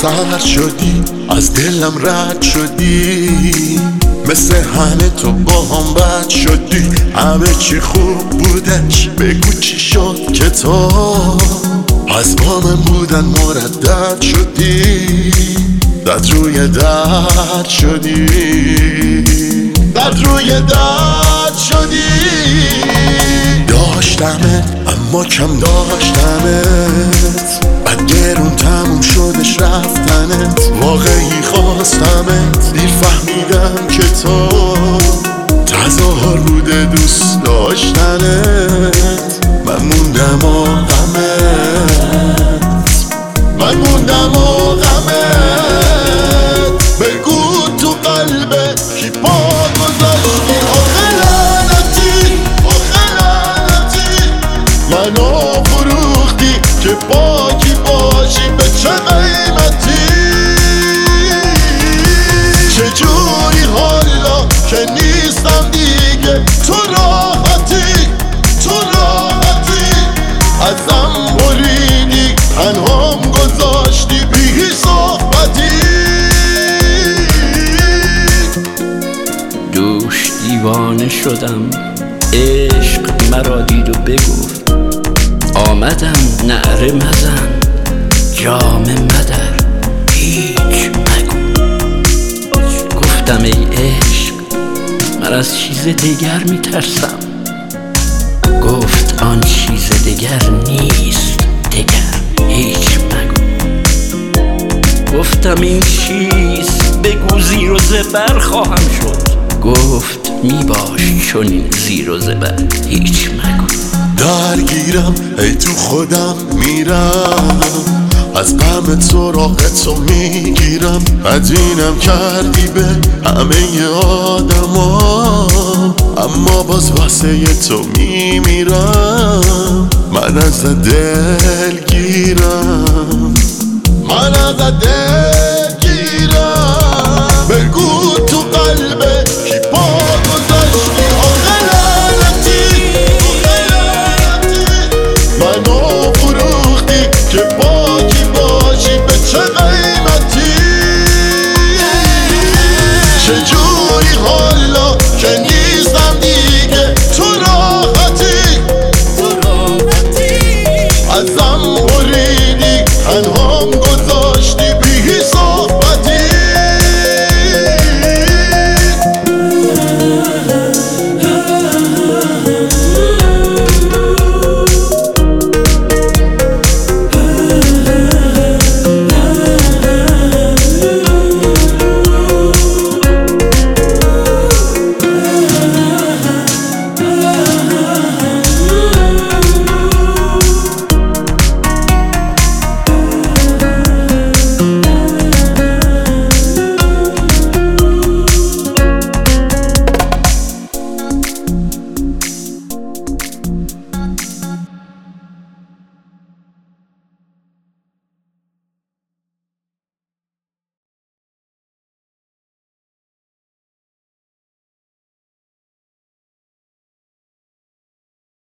سر شدی، از دلم رد شدی، مثل همه تو با هم بد شدی. همه چی خوب بودش، بگو چی شد که تو از با من بودن مردد شدی. دد روی دد شدی، دد روی دد شدی. داشتمت اما کم داشتمت، بعد گرون تموم شدش رفتنت. واقعی خواستمت، دیر فهمیدم که تو تظاهر بوده دوست داشتنت. من موندم و غمت، من موندم و غمت. بگو تو قلبت کی پا گذاشتی؟ آخه لعنتی، آخه لعنتی، منو فروختی که با کی باشی به چه قیمتی. چجوری حالا که نیستم دیگه تو راحتی، تو راحتی. ازم بریدی، تنهام گذاشتی بی صحبتی. دوش دیوانه شدم، عشق مرا دید و بگفت. آمدم نعره مزن، جام مدر، هیچ مگو. گفتم ای عشق من از چیز دیگر میترسم. گفت آن چیز دیگر نیست دیگر، هیچ مگو. گفتم این چیز بگو زیر و زبر خواهم شد. گفت میباش چون این زیر و زبر، هیچ مگو. درگیرم ای تو خودم میرم، از غم سراغ تو میگیرم. بدینم کردی به همه آدما، اما باز واسه تو میمیرم. من از دل گیرم، من از دل گیرم. بگو